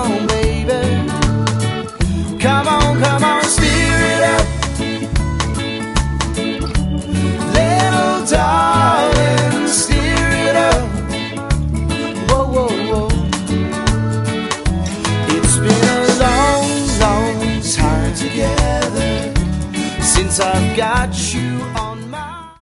on, baby. Come on, steer it up. Little darling, steer it up. Whoa, whoa, whoa. It's been a long, long time together since I've got you